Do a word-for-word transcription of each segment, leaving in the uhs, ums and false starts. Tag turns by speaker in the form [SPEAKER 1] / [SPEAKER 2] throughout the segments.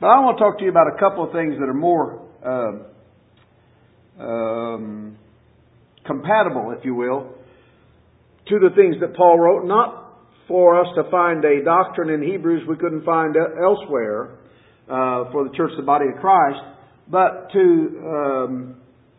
[SPEAKER 1] But I want to talk to you about a couple of things that are more uh, um, compatible, if you will, to the things that Paul wrote. Not for us to find a doctrine in Hebrews we couldn't find elsewhere uh, for the church, the body of Christ, but to um,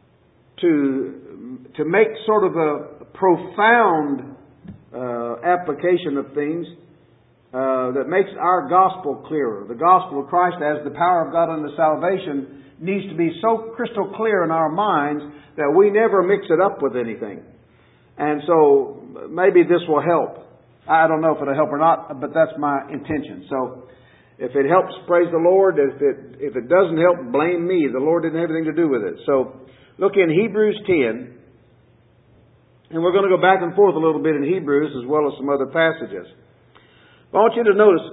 [SPEAKER 1] to to make sort of a profound uh, application of things uh, that makes our gospel clearer. The gospel of Christ as the power of God unto salvation needs to be so crystal clear in our minds that we never mix it up with anything. And so maybe this will help. I don't know if it'll help or not, but that's my intention. So if it helps, praise the Lord. If it if it doesn't help, blame me. The Lord didn't have anything to do with it. So look in Hebrews ten. And we're going to go back and forth a little bit in Hebrews as well as some other passages. I want you to notice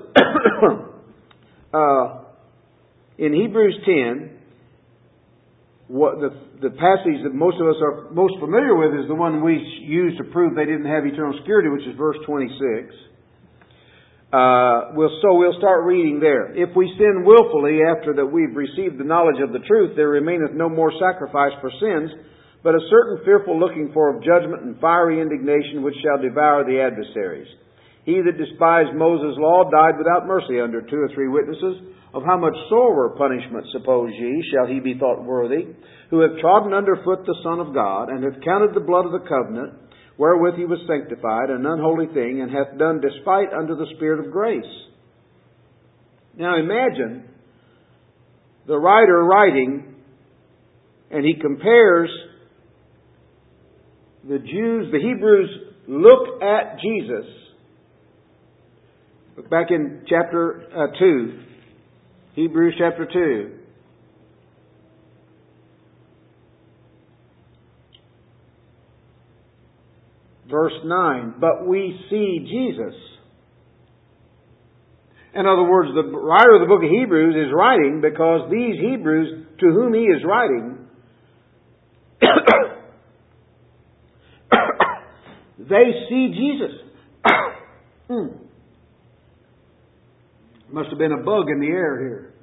[SPEAKER 1] uh, in Hebrews ten, what the, the passage that most of us are most familiar with is the one we used to prove they didn't have eternal security, which is verse twenty-six. Uh, we'll, so we'll start reading there. If we sin willfully after that we've received the knowledge of the truth, there remaineth no more sacrifice for sins, but a certain fearful looking for of judgment and fiery indignation which shall devour the adversaries. He that despised Moses' law died without mercy under two or three witnesses. Of how much sorer punishment, suppose ye, shall he be thought worthy, who hath trodden under foot the Son of God, and hath counted the blood of the covenant, wherewith he was sanctified, an unholy thing, and hath done despite unto the Spirit of grace. Now imagine the writer writing, and he compares the Jews, the Hebrews look at Jesus. Look back in chapter uh, two. Hebrews chapter two. Verse nine. But we see Jesus. In other words, the writer of the book of Hebrews is writing because these Hebrews to whom he is writing they see Jesus. hmm. Must have been a bug in the air here.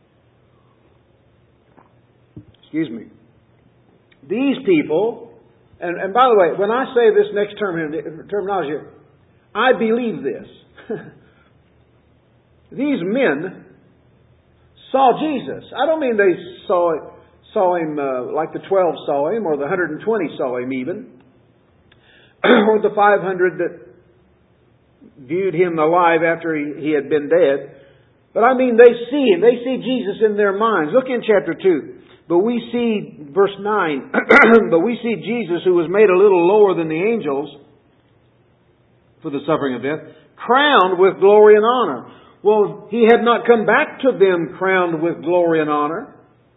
[SPEAKER 1] Excuse me. These people, and, and by the way, when I say this next term, terminology, I believe this. These men saw Jesus. I don't mean they saw saw him uh, like the twelve saw him, or the one hundred twenty saw him even, or the five hundred that viewed him alive after he, he had been dead. But I mean, they see him. They see Jesus in their minds. Look in chapter two. But we see, verse nine, but we see Jesus, who was made a little lower than the angels for the suffering of death, crowned with glory and honor. Well, he had not come back to them crowned with glory and honor.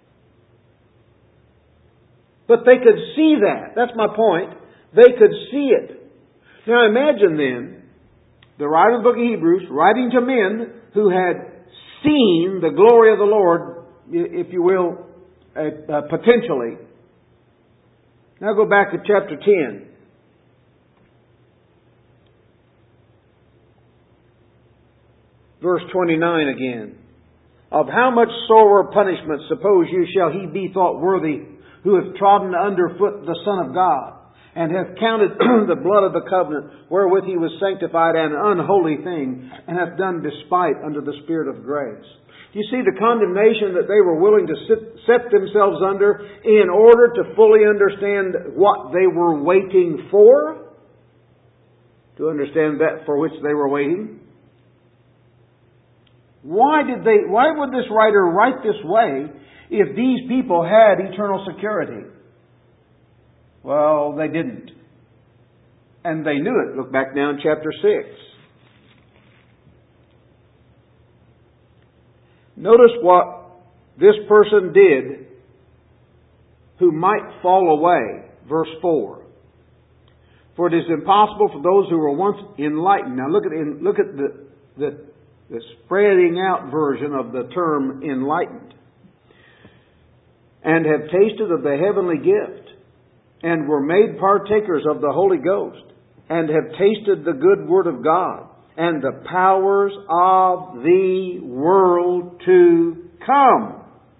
[SPEAKER 1] But they could see that. That's my point. They could see it. Now imagine then, the writer of the book of Hebrews, writing to men who had seen the glory of the Lord, if you will, uh, uh, potentially. Now go back to chapter ten. Verse twenty-nine again. Of how much sorer punishment, suppose you, shall he be thought worthy, who hath trodden under foot the Son of God, and hath counted the blood of the covenant, wherewith he was sanctified, an unholy thing, and hath done despite unto the Spirit of grace. You see the condemnation that they were willing to sit, set themselves under in order to fully understand what they were waiting for? To understand that for which they were waiting? Why did they, why would this writer write this way if these people had eternal security? Well, they didn't. And they knew it. Look back now in chapter six. Notice what this person did who might fall away. Verse four. For it is impossible for those who were once enlightened. Now look at look at the, the, the spreading out version of the term enlightened. And have tasted of the heavenly gift, and were made partakers of the Holy Ghost, and have tasted the good word of God, and the powers of the world to come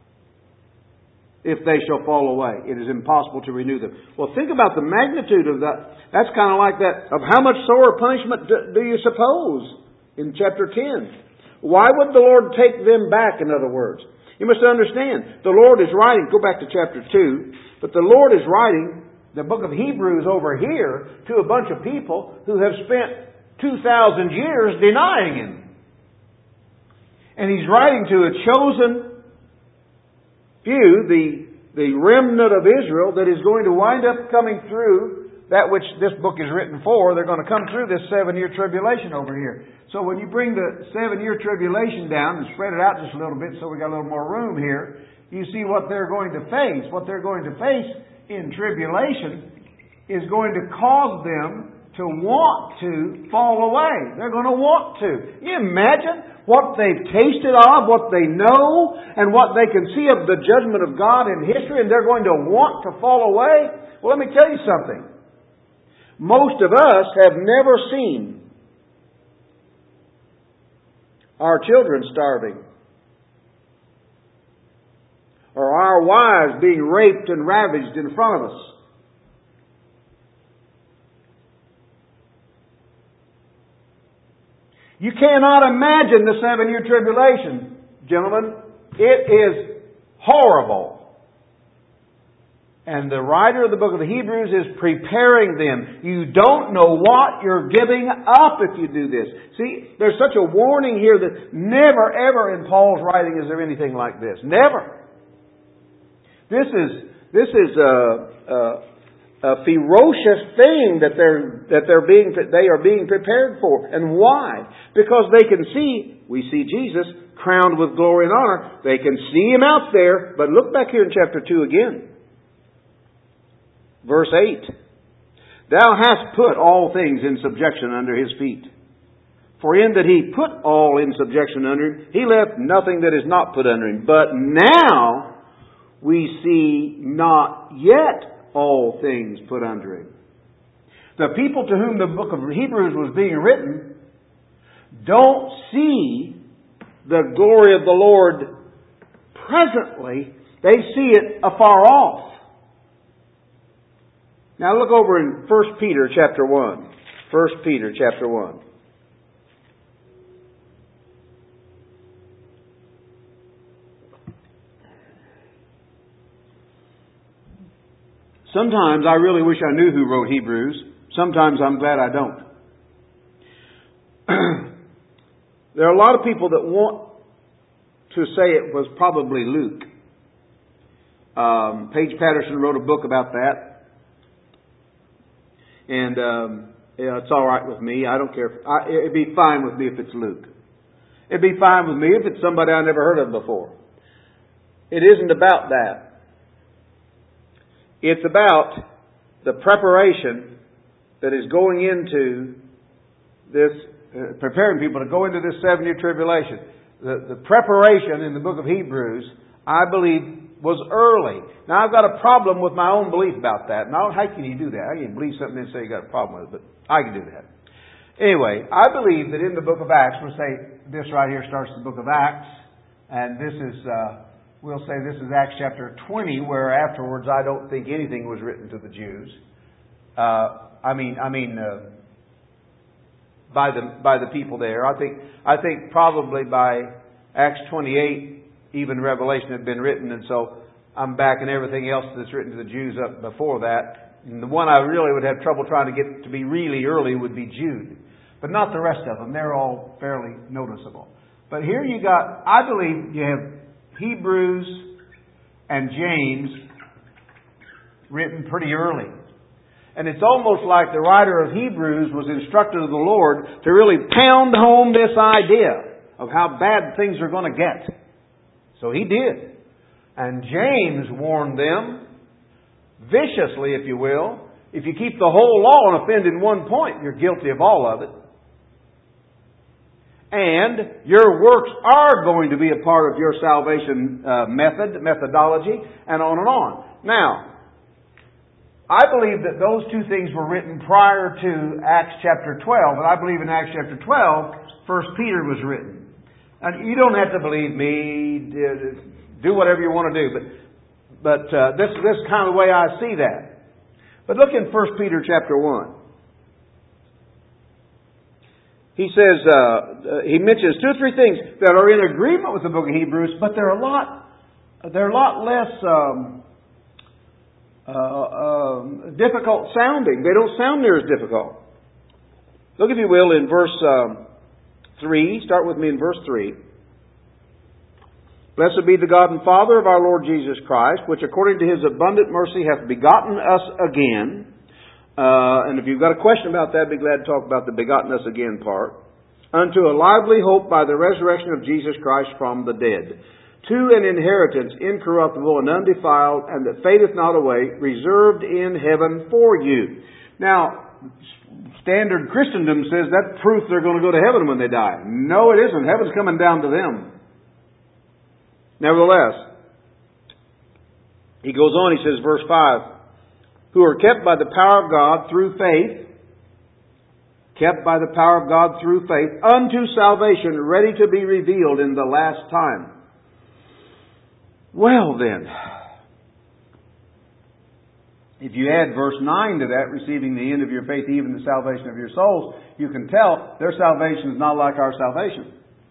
[SPEAKER 1] if they shall fall away. It is impossible to renew them. Well, think about the magnitude of that. That's kind of like that, of how much sore punishment do, do you suppose in chapter ten? Why would the Lord take them back, in other words? You must understand, the Lord is writing, go back to chapter two, but the Lord is writing the book of Hebrews over here to a bunch of people who have spent two thousand years denying Him. And He's writing to a chosen few, the, the remnant of Israel that is going to wind up coming through that which this book is written for. They're going to come through this seven-year tribulation over here. So when you bring the seven-year tribulation down and spread it out just a little bit so we got a little more room here, you see what they're going to face. What they're going to face in tribulation is going to cause them to want to fall away. They're going to want to. You imagine what they've tasted of, what they know, and what they can see of the judgment of God in history, and they're going to want to fall away? Well, let me tell you something. Most of us have never seen our children starving, or our wives being raped and ravaged in front of us. You cannot imagine the seven-year tribulation, gentlemen. It is horrible. And the writer of the book of Hebrews is preparing them. You don't know what you're giving up if you do this. See, there's such a warning here that never, ever in Paul's writing is there anything like this. Never. This is this is a, a, a ferocious thing that they're that they're being they are being prepared for. And why? Because they can see, we see Jesus crowned with glory and honor. They can see Him out there. But look back here in chapter two again. Verse eight. Thou hast put all things in subjection under His feet. For in that He put all in subjection under Him, He left nothing that is not put under Him. But now we see not yet all things put under Him. The people to whom the book of Hebrews was being written don't see the glory of the Lord presently. They see it afar off. Now look over in First Peter chapter one. First Peter chapter one. Sometimes I really wish I knew who wrote Hebrews. Sometimes I'm glad I don't. There are a lot of people that want to say it was probably Luke. Um, Paige Patterson wrote a book about that. And um, yeah, it's all right with me. I don't care. If, I, it'd be fine with me if it's Luke. It'd be fine with me if it's somebody I never heard of before. It isn't about that. It's about the preparation that is going into this, uh, preparing people to go into this seven-year tribulation. The, the preparation in the book of Hebrews, I believe, was early. Now, I've got a problem with my own belief about that. Now, how can you do that? How can you believe something and say you got a problem with it? But I can do that. Anyway, I believe that in the book of Acts, we'll say this right here starts the book of Acts, and this is, uh, we'll say this is Acts chapter twenty, where afterwards I don't think anything was written to the Jews. Uh, I mean, I mean, uh, by the by the people there. I think I think probably by Acts twenty-eight, even Revelation had been written, and so I'm backing everything else that's written to the Jews up before that. And the one I really would have trouble trying to get to be really early would be Jude. But not the rest of them. They're all fairly noticeable. But here you got, I believe you have Hebrews and James written pretty early. And it's almost like the writer of Hebrews was instructed of the Lord to really pound home this idea of how bad things are going to get. So he did. And James warned them, viciously if you will, if you keep the whole law and offend in one point, you're guilty of all of it. And your works are going to be a part of your salvation uh, method, methodology, and on and on. Now, I believe that those two things were written prior to Acts chapter twelve. And I believe in Acts chapter twelve, First Peter was written. And you don't have to believe me. Do whatever you want to do. But but uh, this, this is kind of the way I see that. But look in First Peter chapter one. He says, uh, he mentions two or three things that are in agreement with the book of Hebrews, but they're a lot, they're a lot less um, uh, uh, difficult sounding. They don't sound near as difficult. Look, if you will, in verse um, three. Start with me in verse three. Blessed be the God and Father of our Lord Jesus Christ, which according to His abundant mercy hath begotten us again. Uh, and if you've got a question about that, be glad to talk about the begotten us again part. Unto a lively hope by the resurrection of Jesus Christ from the dead. To an inheritance incorruptible and undefiled, and that fadeth not away, reserved in heaven for you. Now, standard Christendom says that's proof they're going to go to heaven when they die. No, it isn't. Heaven's coming down to them. Nevertheless, he goes on, he says, verse five, who are kept by the power of God through faith, kept by the power of God through faith, unto salvation, ready to be revealed in the last time. Well then, if you add verse nine to that, receiving the end of your faith, even the salvation of your souls, you can tell their salvation is not like our salvation.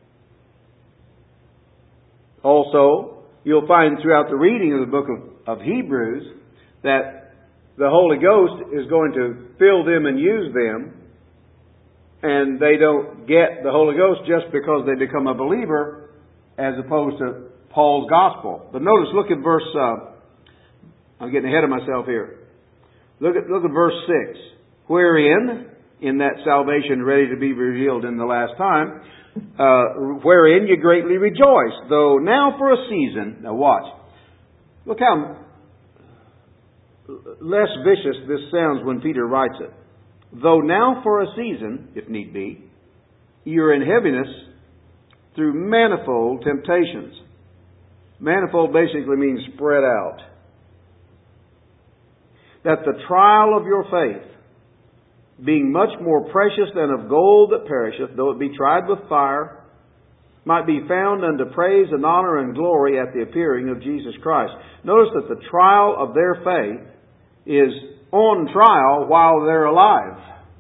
[SPEAKER 1] Also, you'll find throughout the reading of the book of, of Hebrews that the Holy Ghost is going to fill them and use them, and they don't get the Holy Ghost just because they become a believer as opposed to Paul's gospel. But notice, look at verse, uh, I'm getting ahead of myself here. Look at, look at verse six. Wherein, in that salvation ready to be revealed in the last time, uh, wherein you greatly rejoice, though now for a season, now watch, look how less vicious this sounds when Peter writes it. Though now for a season, if need be, you're in heaviness through manifold temptations. Manifold basically means spread out. That the trial of your faith, being much more precious than of gold that perisheth, though it be tried with fire, might be found unto praise and honor and glory at the appearing of Jesus Christ. Notice that the trial of their faith is on trial while they're alive.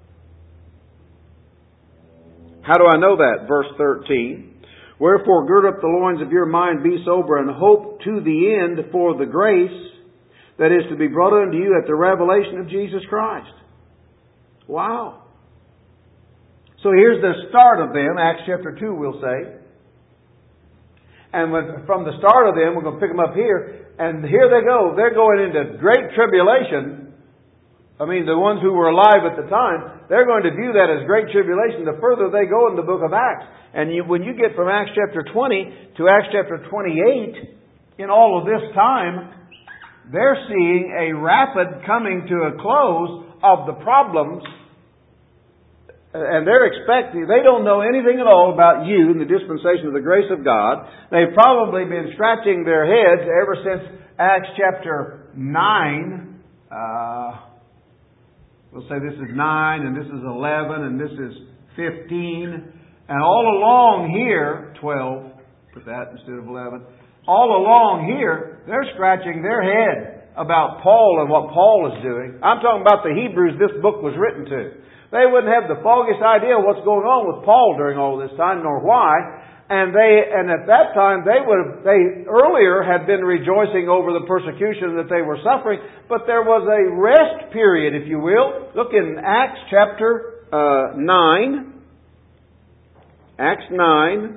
[SPEAKER 1] How do I know that? Verse thirteen. Wherefore gird up the loins of your mind, be sober, and hope to the end for the grace that is to be brought unto you at the revelation of Jesus Christ. Wow. So here's the start of them, Acts chapter two we'll say. And when, from the start of them, we're going to pick them up here, and here they go. They're going into great tribulation. I mean, the ones who were alive at the time, they're going to view that as great tribulation the further they go in the book of Acts. And you, when you get from Acts chapter twenty to Acts chapter twenty-eight, in all of this time, they're seeing a rapid coming to a close of the problems. And they're expecting, they don't know anything at all about you in the dispensation of the grace of God. They've probably been scratching their heads ever since Acts chapter nine. Uh, we'll say this is nine, and this is eleven, and this is fifteen. And all along here, twelve, put that instead of eleven. All along here, they're scratching their head about Paul and what Paul is doing. I'm talking about the Hebrews this book was written to. They wouldn't have the foggiest idea what's going on with Paul during all this time, nor why. And they, and at that time, they would have, they earlier had been rejoicing over the persecution that they were suffering, but there was a rest period, if you will. Look in Acts chapter uh, nine. Acts nine.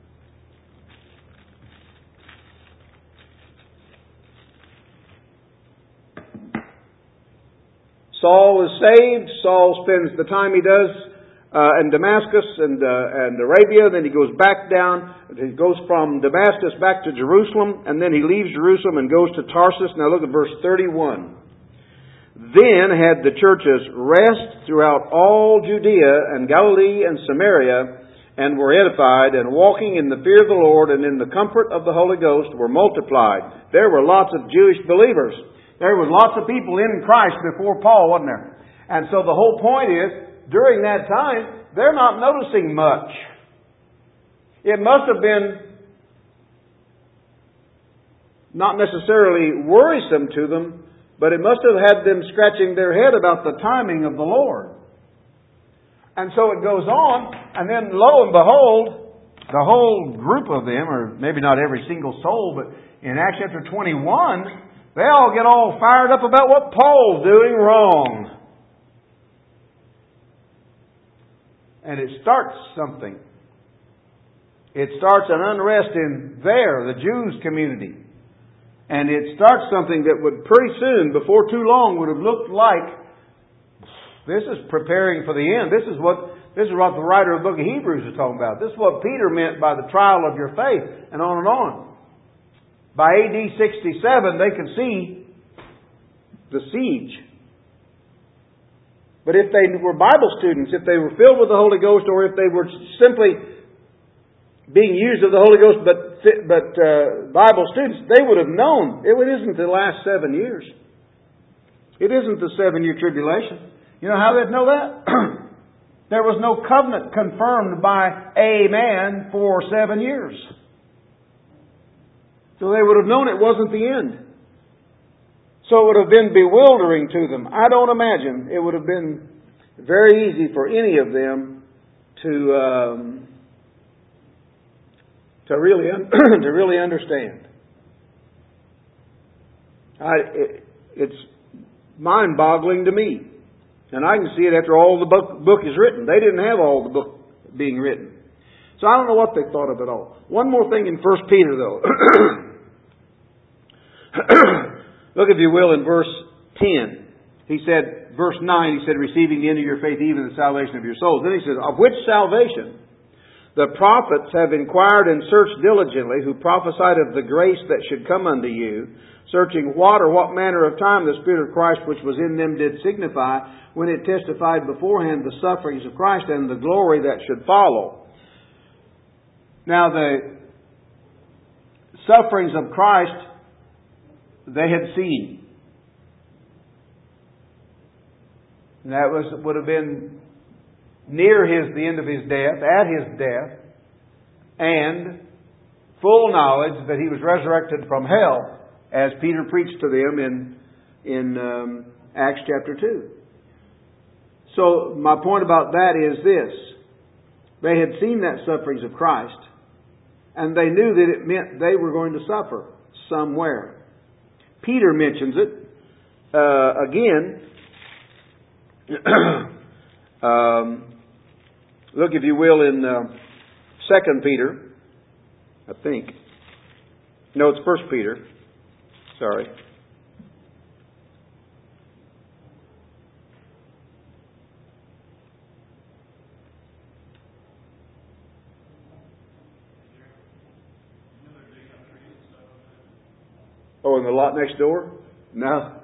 [SPEAKER 1] Saul is saved. Saul spends the time he does uh, in Damascus and uh, and Arabia. Then he goes back down. He goes from Damascus back to Jerusalem, and then he leaves Jerusalem and goes to Tarsus. Now look at verse thirty-one. Then had the churches rest throughout all Judea and Galilee and Samaria, and were edified, and walking in the fear of the Lord and in the comfort of the Holy Ghost were multiplied. There were lots of Jewish believers. There was lots of people in Christ before Paul, wasn't there? And so the whole point is, during that time, they're not noticing much. It must have been not necessarily worrisome to them, but it must have had them scratching their head about the timing of the Lord. And so it goes on, and then lo and behold, the whole group of them, or maybe not every single soul, but in Acts chapter twenty-one, they all get all fired up about what Paul's doing wrong. And it starts something. It starts an unrest in there, the Jews' community. And it starts something that would pretty soon, before too long, would have looked like this is preparing for the end. This is what this is what the writer of the book of Hebrews is talking about. This is what Peter meant by the trial of your faith, and on and on. By A D sixty-seven, they could see the siege. But if they were Bible students, if they were filled with the Holy Ghost, or if they were simply being used of the Holy Ghost, but but uh, Bible students, they would have known it isn't the last seven years. It isn't the seven-year tribulation. You know how they'd know that? There was no covenant confirmed by a man for seven years. So they would have known it wasn't the end. So it would have been bewildering to them. I don't imagine it would have been very easy for any of them to um, to really un- to really understand. I, it, it's mind-boggling to me. And I can see it after all the book, book is written. They didn't have all the book being written. So I don't know what they thought of it all. One more thing in First Peter, though. Look, if you will, in verse ten. He said, verse nine, he said, receiving the end of your faith, even the salvation of your souls. Then he says, of which salvation the prophets have inquired and searched diligently, who prophesied of the grace that should come unto you, searching what or what manner of time the Spirit of Christ which was in them did signify, when it testified beforehand the sufferings of Christ and the glory that should follow. Now the sufferings of Christ they had seen. And that was would have been near his the end of his death, at his death, and full knowledge that he was resurrected from hell, as Peter preached to them in in um, Acts chapter two. So my point about that is this. They had seen that sufferings of Christ, and they knew that it meant they were going to suffer somewhere. Peter mentions it uh, again. um, look, if you will, in uh, Second Peter, I think. No, it's First Peter. Sorry. Oh, in the lot next door? No.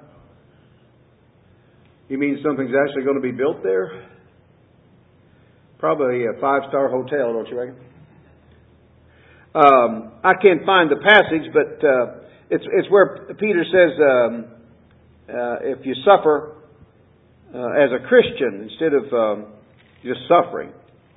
[SPEAKER 1] You mean something's actually going to be built there? Probably a five-star hotel, don't you reckon? Um, I can't find the passage, but uh, it's it's where Peter says, um, uh, if you suffer uh, as a Christian instead of um, just suffering.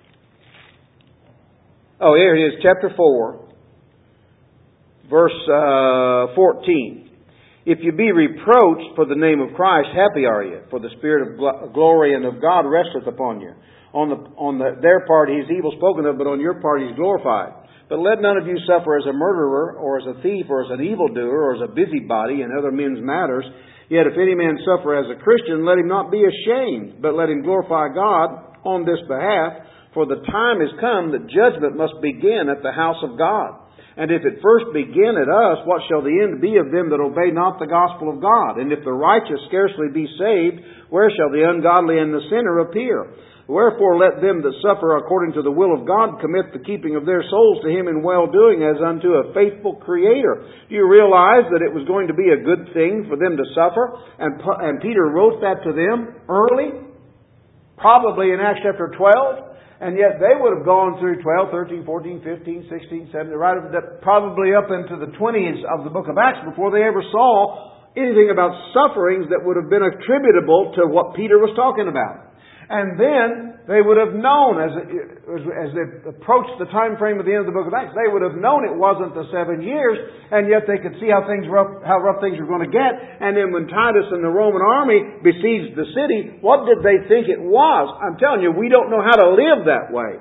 [SPEAKER 1] Oh, here it is, chapter four. Verse uh, fourteen. If you be reproached for the name of Christ, happy are you, for the Spirit of gl- glory and of God resteth upon you. On the on the, their part he is evil spoken of, but on your part he is glorified. But let none of you suffer as a murderer, or as a thief, or as an evildoer, or as a busybody in other men's matters. Yet if any man suffer as a Christian, let him not be ashamed, but let him glorify God on this behalf. For the time is come that judgment must begin at the house of God. And if it first begin at us, what shall the end be of them that obey not the gospel of God? And if the righteous scarcely be saved, where shall the ungodly and the sinner appear? Wherefore let them that suffer according to the will of God commit the keeping of their souls to Him in well-doing as unto a faithful Creator. Do you realize that it was going to be a good thing for them to suffer? And, and Peter wrote that to them early, probably in Acts chapter twelve. And yet they would have gone through twelve, thirteen, fourteen, fifteen, sixteen, seventeen, right up, probably up into the twenties of the book of Acts before they ever saw anything about sufferings that would have been attributable to what Peter was talking about. And then they would have known, as, as they approached the time frame of the end of the book of Acts, they would have known it wasn't the seven years, and yet they could see how things rough, how rough things were going to get. And then when Titus and the Roman army besieged the city, what did they think it was? I'm telling you, we don't know how to live that way.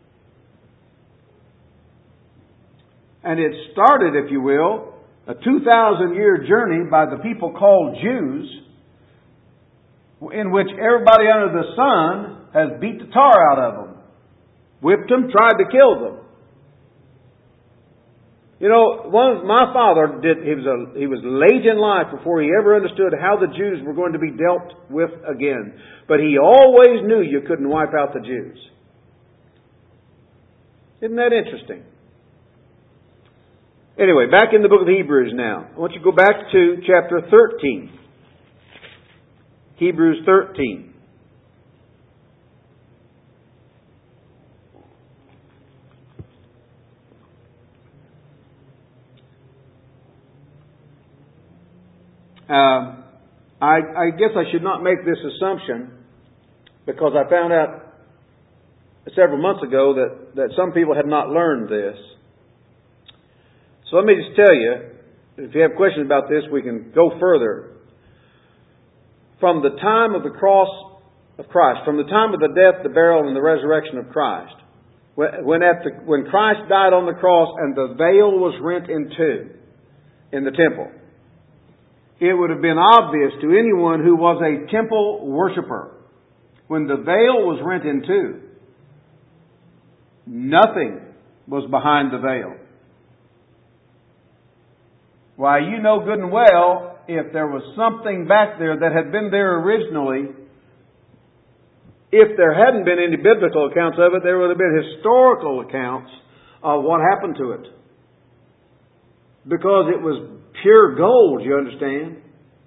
[SPEAKER 1] And it started, if you will, a two thousand year journey by the people called Jews, in which everybody under the sun has beat the tar out of them, whipped them, tried to kill them. You know, one my father did. He was a, he was late in life before he ever understood how the Jews were going to be dealt with again. But he always knew you couldn't wipe out the Jews. Isn't that interesting? Anyway, back in the book of Hebrews now. I want you to go back to chapter thirteen. Hebrews thirteen. Uh, I, I guess I should not make this assumption, because I found out several months ago that, that some people had not learned this. So let me just tell you, if you have questions about this, we can go further. From the time of the cross of Christ, from the time of the death, the burial, and the resurrection of Christ, when, at the, when Christ died on the cross and the veil was rent in two in the temple, it would have been obvious to anyone who was a temple worshiper, when the veil was rent in two, nothing was behind the veil. Why, you know good and well, if there was something back there that had been there originally, if there hadn't been any biblical accounts of it, there would have been historical accounts of what happened to it. Because it was pure gold, you understand?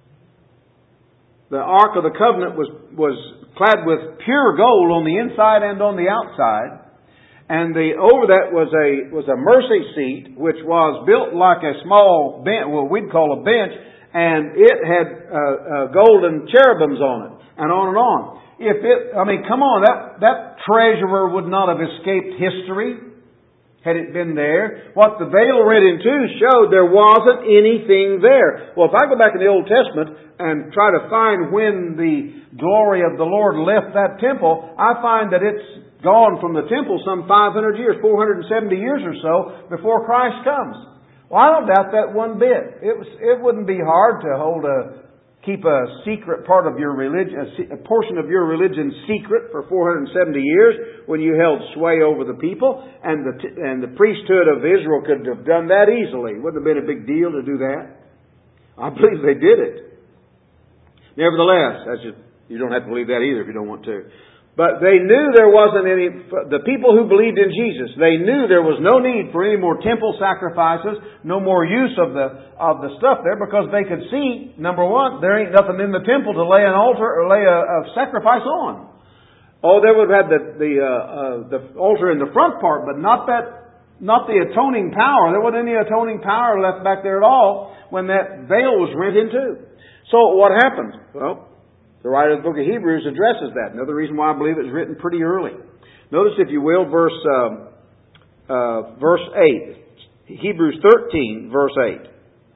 [SPEAKER 1] The Ark of the Covenant was, was clad with pure gold on the inside and on the outside. And the over that was a was a mercy seat, which was built like a small bench, what we'd call a bench, and it had uh, uh, golden cherubims on it, and on and on. If it, I mean, come on, that that treasurer would not have escaped history had it been there. What the veil read in two showed there wasn't anything there. Well, if I go back in the Old Testament and try to find when the glory of the Lord left that temple, I find that it's gone from the temple some five hundred years, four hundred seventy years or so before Christ comes. Well, I don't doubt that one bit. It was, it wouldn't be hard to hold a, keep a secret part of your religion, a portion of your religion secret for four hundred seventy years when you held sway over the people, and the, and the priesthood of Israel could have done that easily. It wouldn't have been a big deal to do that. I believe they did it. Nevertheless, that's just, you don't have to believe that either if you don't want to. But they knew there wasn't any, the people who believed in Jesus, they knew there was no need for any more temple sacrifices, no more use of the of the stuff there, because they could see, number one, there ain't nothing in the temple to lay an altar or lay a, a sacrifice on. Oh, they would have had the the, uh, uh, the altar in the front part, but not that, not the atoning power. There wasn't any atoning power left back there at all when that veil was rent in two. So what happened? Well, the writer of the book of Hebrews addresses that. Another reason why I believe it was written pretty early. Notice, if you will, verse uh, uh, verse eight. Hebrews thirteen, verse eight.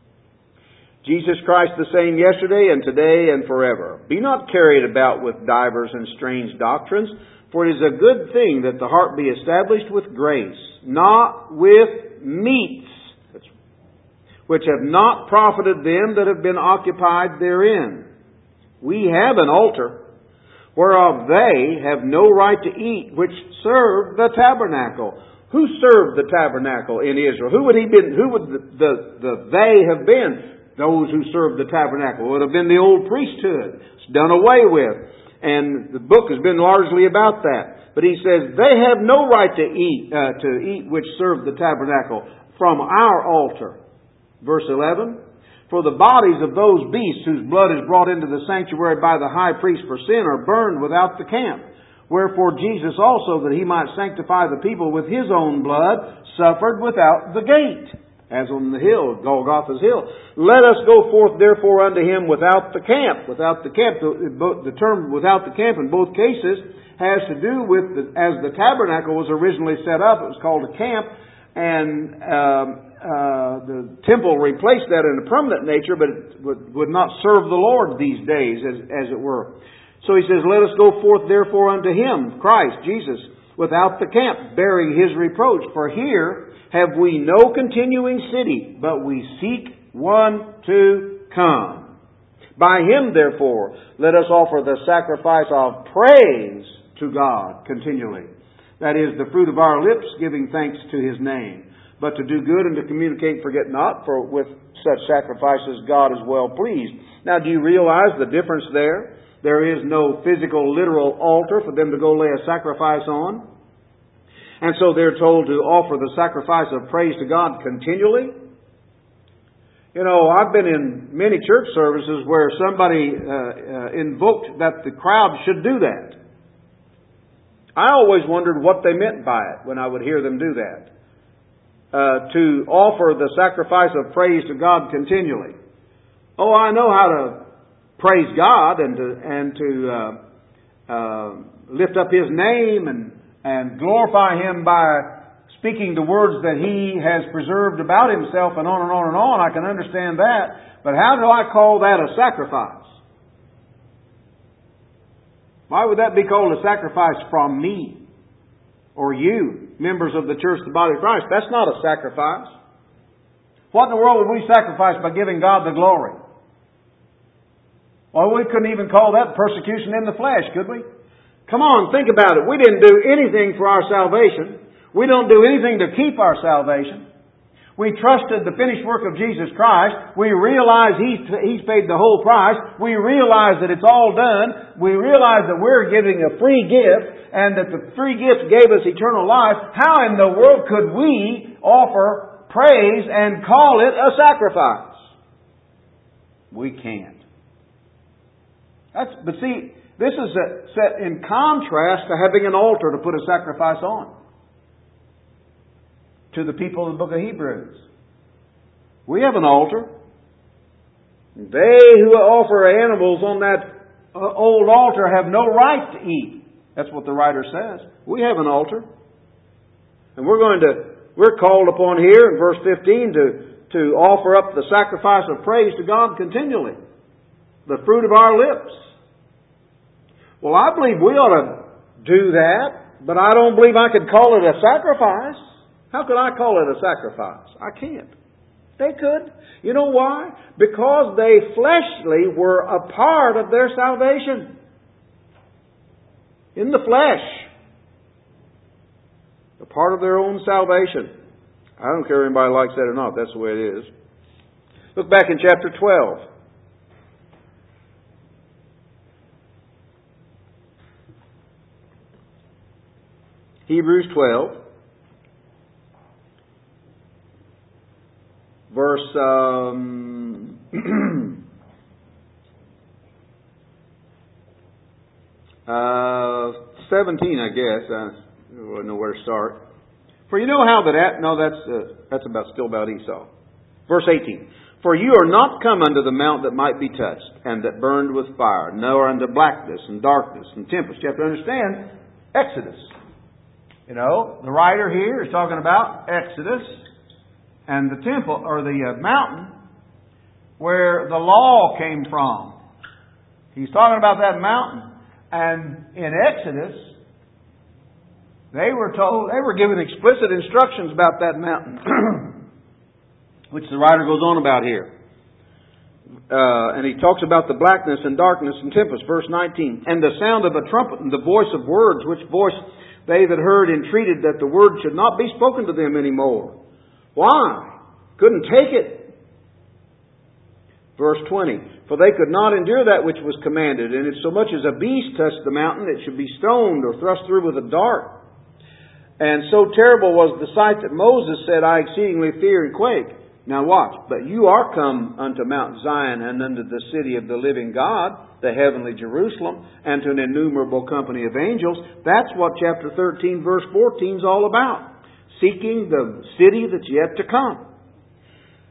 [SPEAKER 1] Jesus Christ the same yesterday and today and forever. Be not carried about with divers and strange doctrines, for it is a good thing that the heart be established with grace, not with meats, which have not profited them that have been occupied therein. We have an altar, whereof they have no right to eat, which serve the tabernacle. Who served the tabernacle in Israel? Who would he been? Who would the, the, the they have been? Those who served the tabernacle. It would have been the old priesthood. It's done away with. And the book has been largely about that. But he says, they have no right to eat, uh, to eat which served the tabernacle from our altar. Verse eleven. For the bodies of those beasts whose blood is brought into the sanctuary by the high priest for sin are burned without the camp. Wherefore Jesus also, that he might sanctify the people with his own blood, suffered without the gate. as on the hill, Golgotha's hill. Let us go forth therefore unto him without the camp. Without the camp, the, the term without the camp in both cases has to do with, the, as the tabernacle was originally set up, it was called a camp, and um, uh, the temple replaced that in a permanent nature, but it would, would not serve the Lord these days, as, as it were. So he says, let us go forth therefore unto him, Christ, Jesus, without the camp, bearing his reproach. For here have we no continuing city, but we seek one to come. By him, therefore, let us offer the sacrifice of praise to God continually. That is, the fruit of our lips, giving thanks to his name. But to do good and to communicate, forget not, for with such sacrifices God is well pleased. Now, do you realize the difference there? There is no physical, literal altar for them to go lay a sacrifice on. And so they're told to offer the sacrifice of praise to God continually. You know, I've been in many church services where somebody uh, uh, invoked that the crowd should do that. I always wondered what they meant by it when I would hear them do that. Uh, to offer the sacrifice of praise to God continually. Oh, I know how to praise God and to and to uh, uh, lift up his name and and glorify him by speaking the words that he has preserved about himself, and on and on and on. I can understand that. But how do I call that a sacrifice? Why would that be called a sacrifice from me or you, members of the church, the body of Christ? That's not a sacrifice. What in the world would we sacrifice by giving God the glory? Well, we couldn't even call that persecution in the flesh, could we? Come on, think about it. We didn't do anything for our salvation. We don't do anything to keep our salvation. We trusted the finished work of Jesus Christ. We realize He's, He's paid the whole price. We realize that it's all done. We realize that we're giving a free gift and that the free gift gave us eternal life. How in the world could we offer praise and call it a sacrifice? We can't. That's, but see, this is a, set in contrast to having an altar to put a sacrifice on. To the people of the book of Hebrews. We have an altar. They who offer animals on that old altar have no right to eat. That's what the writer says. We have an altar. And we're going to, we're called upon here in verse fifteen to, to offer up the sacrifice of praise to God continually. The fruit of our lips. Well, I believe we ought to do that, but I don't believe I could call it a sacrifice. How could I call it a sacrifice? I can't. They could. You know why? Because they fleshly were a part of their salvation. In the flesh. A part of their own salvation. I don't care if anybody likes that or not. That's the way it is. Look back in chapter twelve. Hebrews twelve. Verse um, uh, seventeen, I guess. I don't know where to start. For you know how that at no, that's uh, that's about still about Esau. Verse eighteen. For you are not come unto the mount that might be touched, and that burned with fire, nor unto blackness and darkness and tempest. You have to understand Exodus. You know, the writer here is talking about Exodus. And the temple, or the uh, mountain, where the law came from. He's talking about that mountain. And in Exodus, they were told, they were given explicit instructions about that mountain. Which the writer goes on about here. Uh, and he talks about the blackness and darkness and tempest. Verse nineteen. And the sound of a trumpet and the voice of words, which voice they that heard entreated that the word should not be spoken to them anymore. Why? Couldn't take it. Verse twenty. For they could not endure that which was commanded, and if so much as a beast touched the mountain, it should be stoned or thrust through with a dart. And so terrible was the sight that Moses said, I exceedingly fear and quake. Now watch. But you are come unto Mount Zion and unto the city of the living God, the heavenly Jerusalem, and to an innumerable company of angels. That's what chapter thirteen, verse fourteen is all about. Seeking the city that's yet to come.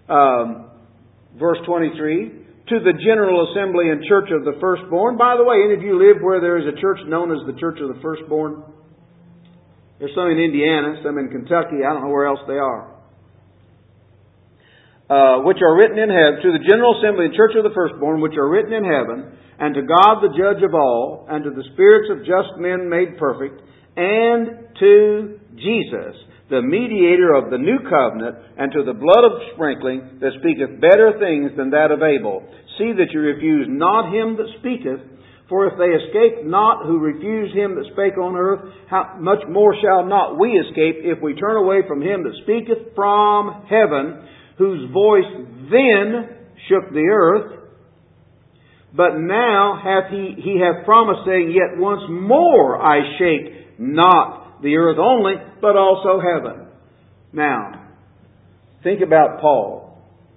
[SPEAKER 1] Um, verse twenty-three, to the general assembly and church of the firstborn. By the way, any of you live where there is a church known as the Church of the Firstborn? There's some in Indiana, some in Kentucky. I don't know where else they are. Uh, which are written in heaven, to the general assembly and church of the firstborn, which are written in heaven, and to God the judge of all, and to the spirits of just men made perfect, and to Jesus, the mediator of the new covenant, and to the blood of sprinkling that speaketh better things than that of Abel. See that you refuse not him that speaketh, for if they escape not who refuse him that spake on earth, how much more shall not we escape if we turn away from him that speaketh from heaven, whose voice then shook the earth, but now hath he, he hath promised, saying, yet once more I shake not the earth only, but also heaven. Now, think about Paul.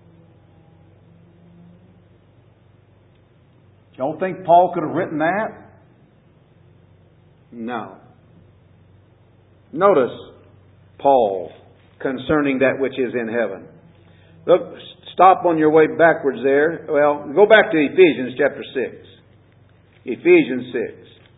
[SPEAKER 1] Don't think Paul could have written that? No. Notice Paul concerning that which is in heaven. Look, stop on your way backwards there. Well, go back to Ephesians chapter six. Ephesians six.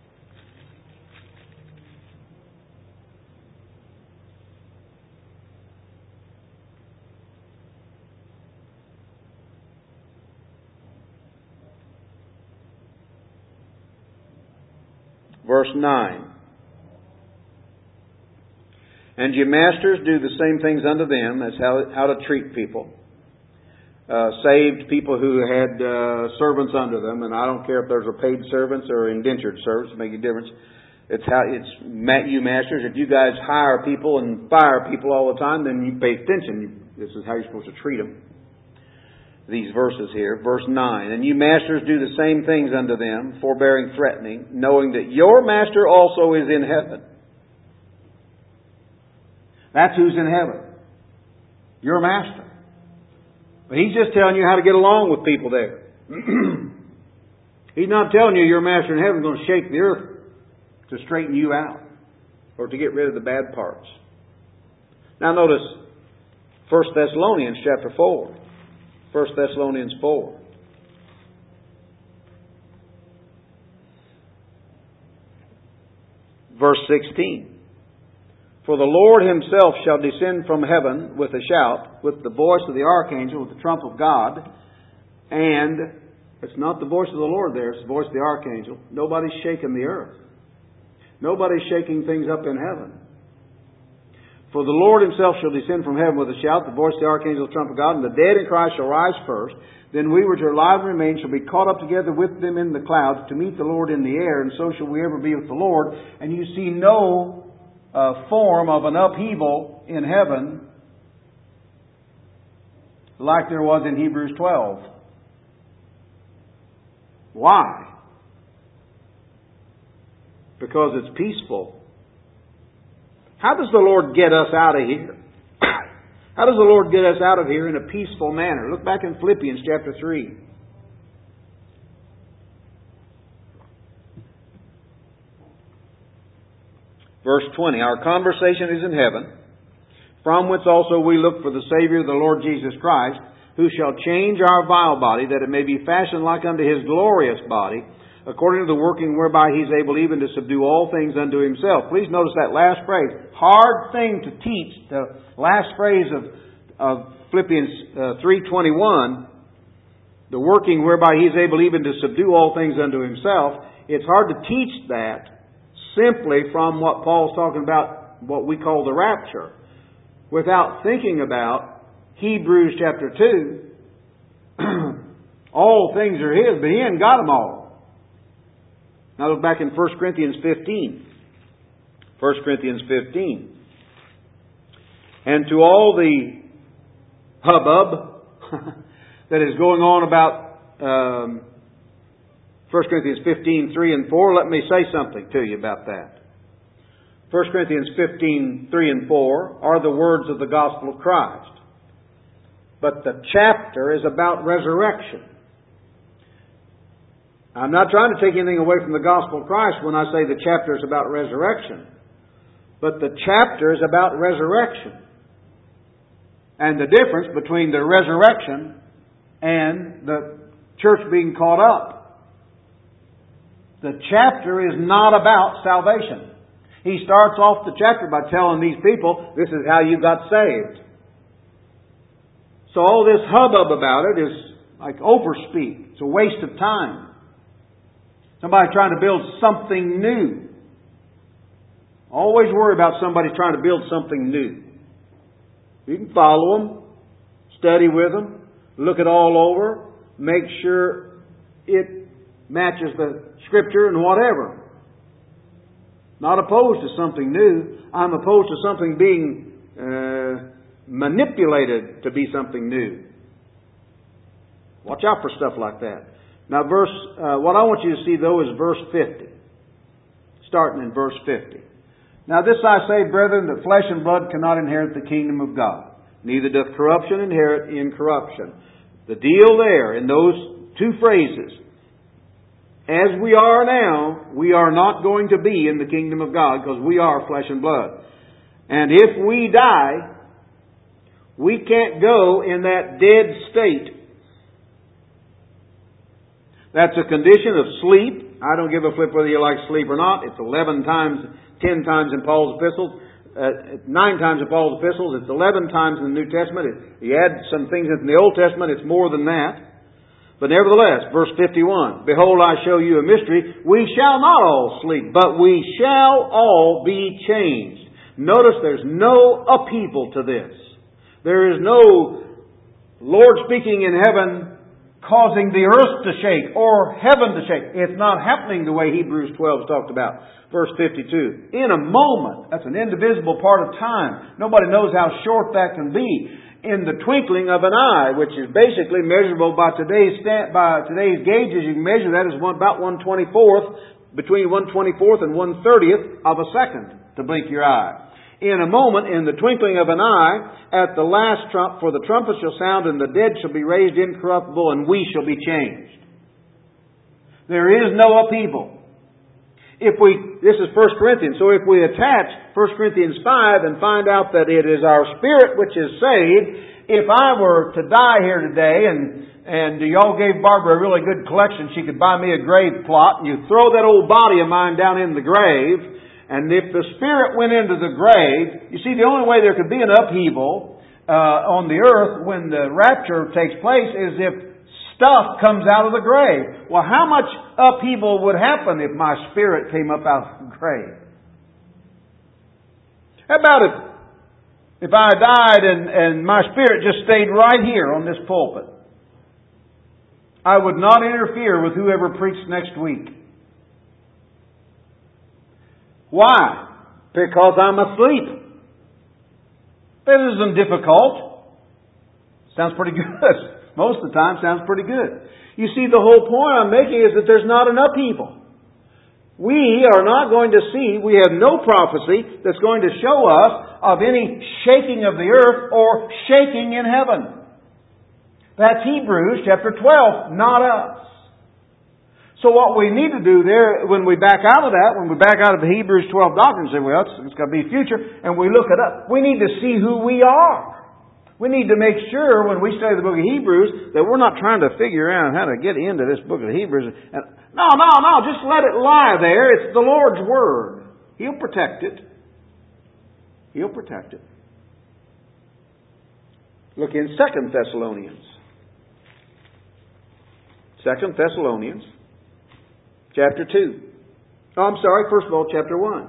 [SPEAKER 1] Verse nine. And ye masters, do the same things unto them as how, how to treat people. Uh, saved people who had uh, servants under them, and I don't care if those are paid servants or indentured servants, it makes a difference. It's how it's you masters. If you guys hire people and fire people all the time, then you pay attention. This is how you're supposed to treat them. These verses here, verse nine. And you masters do the same things unto them, forbearing, threatening, knowing that your master also is in heaven. That's who's in heaven. Your master. But he's just telling you how to get along with people there. He's not telling you your master in heaven is going to shake the earth to straighten you out or to get rid of the bad parts. Now notice First Thessalonians chapter four. First Thessalonians four. Verse sixteen. For the Lord himself shall descend from heaven with a shout, with the voice of the archangel, with the trump of God. And it's not the voice of the Lord there, it's the voice of the archangel. Nobody's shaking the earth. Nobody's shaking things up in heaven. For the Lord himself shall descend from heaven with a shout, the voice of the archangel, the trump of God, and the dead in Christ shall rise first. Then we which are alive and remain shall be caught up together with them in the clouds to meet the Lord in the air, and so shall we ever be with the Lord. And you see no uh, form of an upheaval in heaven like there was in Hebrews twelve. Why? Because it's peaceful. How does the Lord get us out of here? How does the Lord get us out of here in a peaceful manner? Look back in Philippians chapter three. Verse twenty. Our conversation is in heaven, from whence also we look for the Savior, the Lord Jesus Christ, who shall change our vile body, that it may be fashioned like unto His glorious body, according to the working whereby He's able even to subdue all things unto Himself. Please notice that last phrase. Hard thing to teach. The last phrase of, of Philippians uh, three twenty-one. The working whereby He's able even to subdue all things unto Himself. It's hard to teach that simply from what Paul's talking about, what we call the rapture, without thinking about Hebrews chapter two. All things are His, but He ain't got them all. Now look back in First Corinthians fifteen. First Corinthians fifteen. And to all the hubbub that is going on about um, First Corinthians fifteen, three and four, let me say something to you about that. First Corinthians fifteen, three and four are the words of the gospel of Christ. But the chapter is about resurrection. I'm not trying to take anything away from the gospel of Christ when I say the chapter is about resurrection. But the chapter is about resurrection. and the difference between the resurrection and the church being caught up. The chapter is not about salvation. He starts off the chapter by telling these people, this is how you got saved. So all this hubbub about it is like overspeak. It's a waste of time. Somebody trying to build something new. Always worry about somebody trying to build something new. You can follow them, study with them, look it all over, make sure it matches the Scripture and whatever. Not opposed to something new. I'm opposed to something being uh, manipulated to be something new. Watch out for stuff like that. Now, verse uh, what I want you to see, though, is verse fifty. Starting in verse fifty. Now this I say, brethren, that flesh and blood cannot inherit the kingdom of God. Neither doth corruption inherit incorruption. The deal there in those two phrases, as we are now, we are not going to be in the kingdom of God because we are flesh and blood. And if we die, we can't go in that dead state. That's a condition of sleep. I don't give a flip whether you like sleep or not. It's eleven times, ten times in Paul's epistles, uh, nine times in Paul's epistles. It's eleven times in the New Testament. If you add some things in the Old Testament, it's more than that. But nevertheless, verse fifty-one, behold, I show you a mystery. We shall not all sleep, but we shall all be changed. Notice there's no upheaval to this. There is no Lord speaking in heaven causing the earth to shake or heaven to shake. It's not happening the way Hebrews twelve talked about. Verse fifty-two. In a moment. That's an indivisible part of time. Nobody knows how short that can be. In the twinkling of an eye, which is basically measurable by today's sta- by today's gauges, you can measure that as one, about one twenty-fourth, between one twenty-fourth and one thirtieth of a second to blink your eye. In a moment, in the twinkling of an eye, at the last trump, for the trumpet shall sound, and the dead shall be raised incorruptible, and we shall be changed. There is no upheaval. If we, this is First Corinthians, so if we attach First Corinthians five and find out that it is our spirit which is saved, if I were to die here today, and and y'all gave Barbara a really good collection, she could buy me a grave plot, and you throw that old body of mine down in the grave. And if the Spirit went into the grave, you see, the only way there could be an upheaval uh, on the earth when the rapture takes place is if stuff comes out of the grave. Well, how much upheaval would happen if my spirit came up out of the grave? How about if, if I died and, and my spirit just stayed right here on this pulpit? I would not interfere with whoever preached next week. Why? Because I'm asleep. That isn't difficult. Sounds pretty good. Most of the time sounds pretty good. You see, the whole point I'm making is that there's not an upheaval. We are not going to see, we have no prophecy that's going to show us of any shaking of the earth or shaking in heaven. That's Hebrews chapter twelve, not us. So what we need to do there, when we back out of that, when we back out of the Hebrews twelve doctrine and say, well, it's, it's got to be future, and we look it up, we need to see who we are. We need to make sure when we study the book of Hebrews that we're not trying to figure out how to get into this book of Hebrews. And, no, no, no, just let it lie there. It's the Lord's Word. He'll protect it. He'll protect it. Look in Second Thessalonians. Second Thessalonians. Chapter two. Oh, I'm sorry, first of all, chapter one.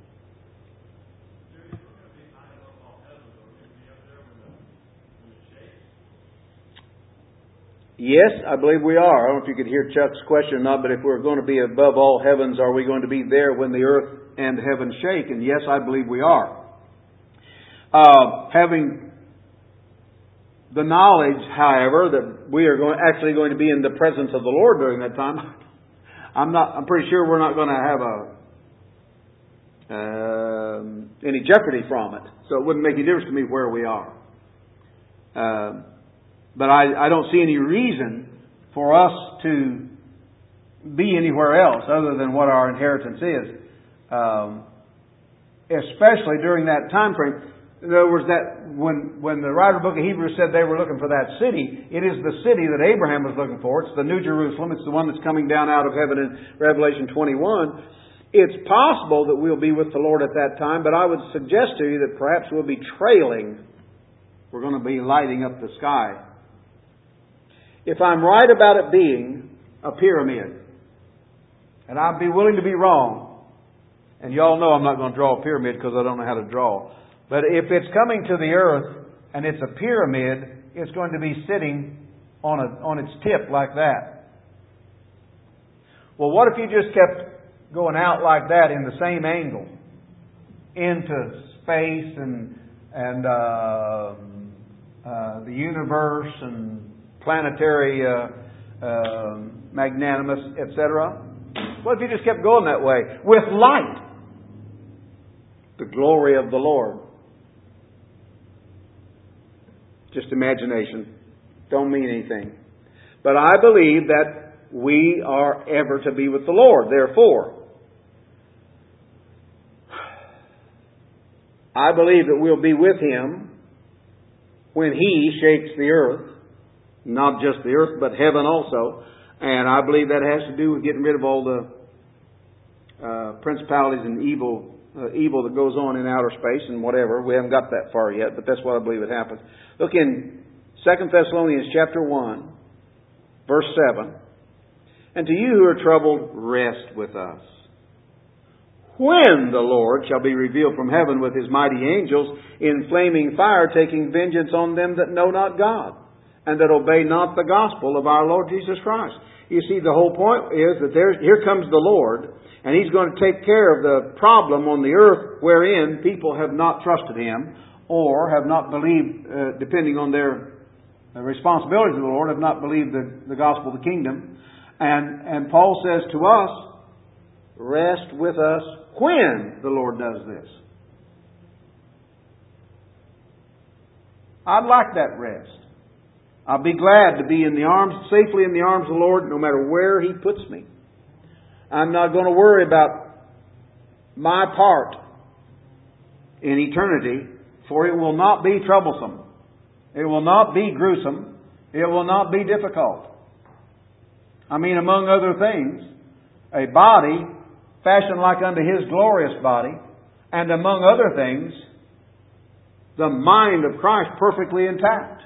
[SPEAKER 1] Yes, I believe we are. I don't know if you could hear Chuck's question or not, but if we're going to be above all heavens, are we going to be there when the earth and heaven shake? And yes, I believe we are. Uh, having the knowledge, however, that we are going, actually going to be in the presence of the Lord during that time, I'm not. I'm pretty sure we're not going to have a um, any jeopardy from it. So it wouldn't make any difference to me where we are. Um, but I, I don't see any reason for us to be anywhere else other than what our inheritance is. Um, especially during that time frame. In other words, that when, when the writer of the book of Hebrews said they were looking for that city, it is the city that Abraham was looking for. It's the New Jerusalem. It's the one that's coming down out of heaven in Revelation twenty-one. It's possible that we'll be with the Lord at that time, but I would suggest to you that perhaps we'll be trailing. We're going to be lighting up the sky. If I'm right about it being a pyramid, and I'd be willing to be wrong, and you all know I'm not going to draw a pyramid because I don't know how to draw. But if it's coming to the earth and it's a pyramid, it's going to be sitting on a, on its tip like that. Well, what if you just kept going out like that in the same angle into space and and uh, uh, the universe and planetary uh, uh, magnanimous, et cetera? What if you just kept going that way with light? The glory of the Lord. Just imagination. Don't mean anything. But I believe that we are ever to be with the Lord. Therefore, I believe that we'll be with Him when He shakes the earth. Not just the earth, but heaven also. And I believe that has to do with getting rid of all the uh, principalities and evil Uh, evil that goes on in outer space and whatever. We haven't got that far yet, but that's what I believe it happens. Look in Second Thessalonians chapter one, verse seven. And to you who are troubled, rest with us, when the Lord shall be revealed from heaven with His mighty angels in flaming fire, taking vengeance on them that know not God, and that obey not the gospel of our Lord Jesus Christ. You see, the whole point is that there's, here comes the Lord, and He's going to take care of the problem on the earth wherein people have not trusted Him or have not believed, uh, depending on their uh, responsibilities to the Lord, have not believed the, the gospel of the kingdom. And, and Paul says to us, rest with us when the Lord does this. I'd like that rest. I'll be glad to be in the arms, safely in the arms of the Lord, no matter where He puts me. I'm not going to worry about my part in eternity, for it will not be troublesome. It will not be gruesome. It will not be difficult. I mean, among other things, a body fashioned like unto His glorious body, and among other things, the mind of Christ perfectly intact.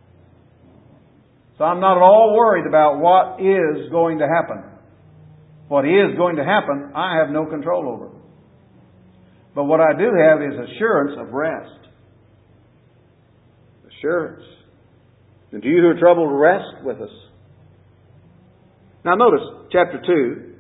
[SPEAKER 1] So I'm not at all worried about what is going to happen. What is going to happen, I have no control over. But what I do have is assurance of rest. Assurance. And to you who are troubled, rest with us. Now notice, chapter two.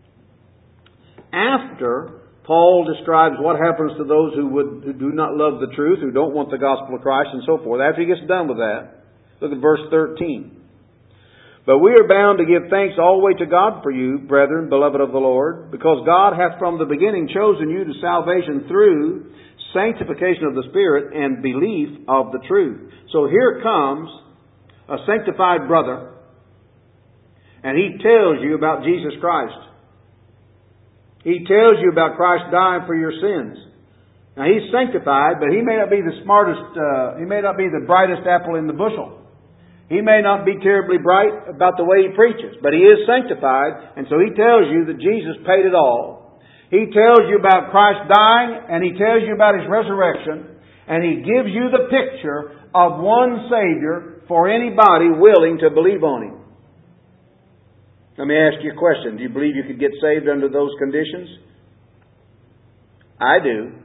[SPEAKER 1] After Paul describes what happens to those who would who do not love the truth, who don't want the gospel of Christ and so forth. After he gets done with that, look at verse thirteen. But we are bound to give thanks always to God for you, brethren, beloved of the Lord, because God hath from the beginning chosen you to salvation through sanctification of the Spirit and belief of the truth. So here comes a sanctified brother, and he tells you about Jesus Christ. He tells you about Christ dying for your sins. Now he's sanctified, but he may not be the smartest, uh, he may not be the brightest apple in the bushel. He may not be terribly bright about the way he preaches, but he is sanctified, and so he tells you that Jesus paid it all. He tells you about Christ dying, and he tells you about His resurrection, and he gives you the picture of one Savior for anybody willing to believe on Him. Let me ask you a question. Do you believe you could get saved under those conditions? I do.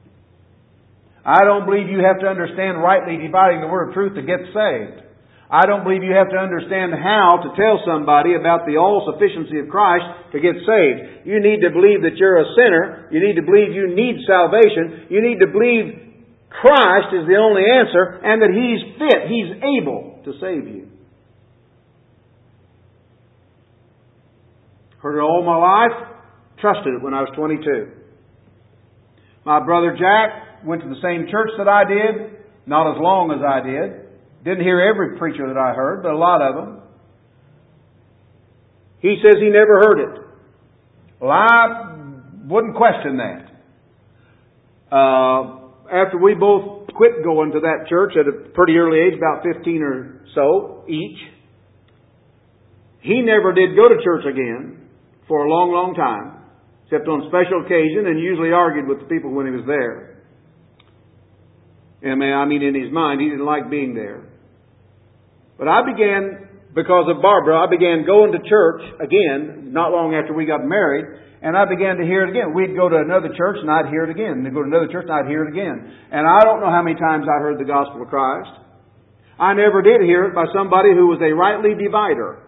[SPEAKER 1] I don't believe you have to understand rightly dividing the word of truth to get saved. I don't believe you have to understand how to tell somebody about the all-sufficiency of Christ to get saved. You need to believe that you're a sinner. You need to believe you need salvation. You need to believe Christ is the only answer and that He's fit, He's able to save you. Heard it all my life. Trusted it when I was twenty-two. My brother Jack went to the same church that I did. Not as long as I did. Didn't hear every preacher that I heard, but a lot of them. He says he never heard it. Well, I wouldn't question that. Uh, after we both quit going to that church at a pretty early age, about fifteen or so each. He never did go to church again for a long, long time, except on special occasion, and usually argued with the people when he was there. I mean, I mean, in his mind, he didn't like being there. But I began, because of Barbara, I began going to church again, not long after we got married, and I began to hear it again. We'd go to another church and I'd hear it again. They'd go to another church and I'd hear it again. And I don't know how many times I heard the gospel of Christ. I never did hear it by somebody who was a rightly divider.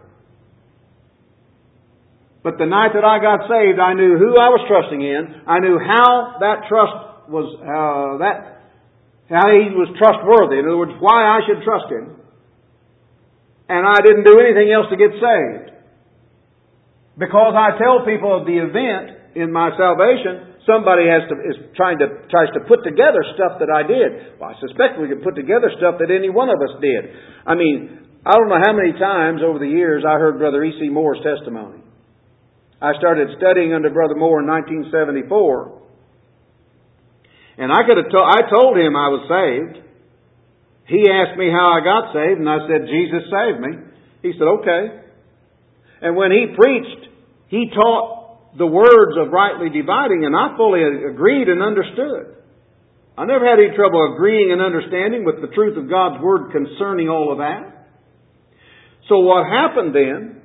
[SPEAKER 1] But the night that I got saved, I knew who I was trusting in. I knew how that trust was, uh, that, how He was trustworthy. In other words, why I should trust Him. And I didn't do anything else to get saved. Because I tell people of the event in my salvation, somebody has to is trying to tries to put together stuff that I did. Well, I suspect we could put together stuff that any one of us did. I mean, I don't know how many times over the years I heard Brother E C Moore's testimony. I started studying under Brother Moore in nineteen seventy-four. And I could have to- I told him I was saved. He asked me how I got saved, and I said, Jesus saved me. He said, okay. And when he preached, he taught the words of rightly dividing, and I fully agreed and understood. I never had any trouble agreeing and understanding with the truth of God's Word concerning all of that. So what happened then